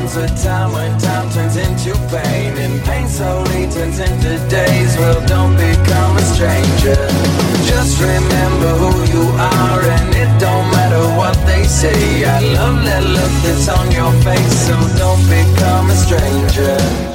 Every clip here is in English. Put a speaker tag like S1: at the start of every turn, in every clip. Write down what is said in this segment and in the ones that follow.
S1: comes a time when time turns into pain, and pain slowly turns into days. Well, don't become a stranger. Just remember who you are, and it don't matter what they say. I love that look that's on your face, so don't become a stranger.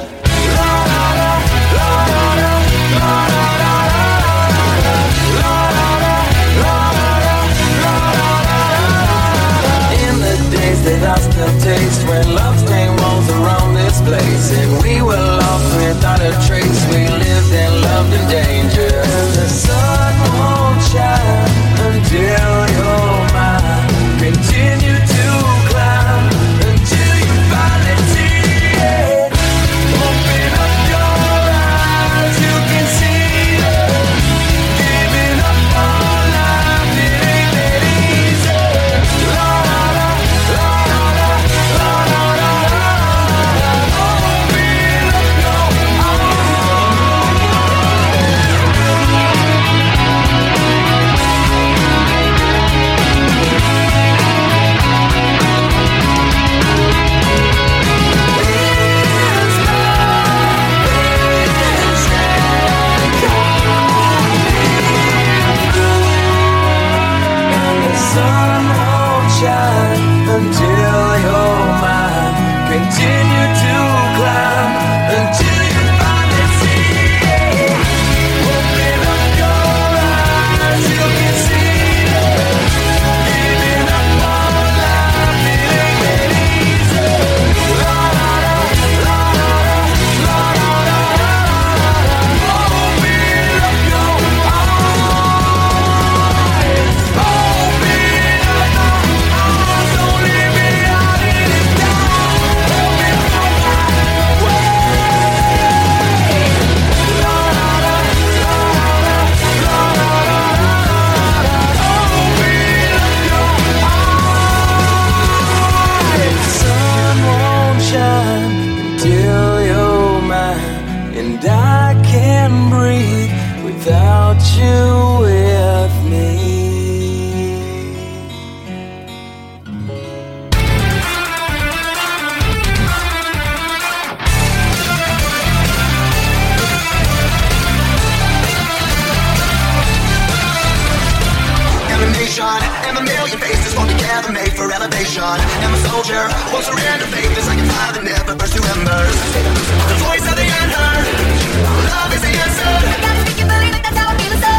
S1: They lost the taste when love came walls around this place, and we were lost without a trace. We lived and loved in danger. And the sun won't shine until you're mine. Continue to climb until you finally see it. Open up your eyes, you can see it. Giving up on life, it ain't that easy. Until you're mine, continue to climb until you finally see it. Open up your eyes, you can see it. Giving up on life, it ain't that easy. La la la, la la la, la la la. Open up your eyes, open up your eyes, don't leave me out in the dark. Open up my way. La la la, la la la, la la la. Open up your eyes. The sun won't shine until you're mine, and I can't breathe without you with me.
S2: I'm a nation, and a million faces fall together, made for elevation. I'm a soldier, won't surrender, faithless like a fire that never burns to embers. The voice of the unheard, love is the answer.
S3: I gotta make you believe it, that's how I feel inside.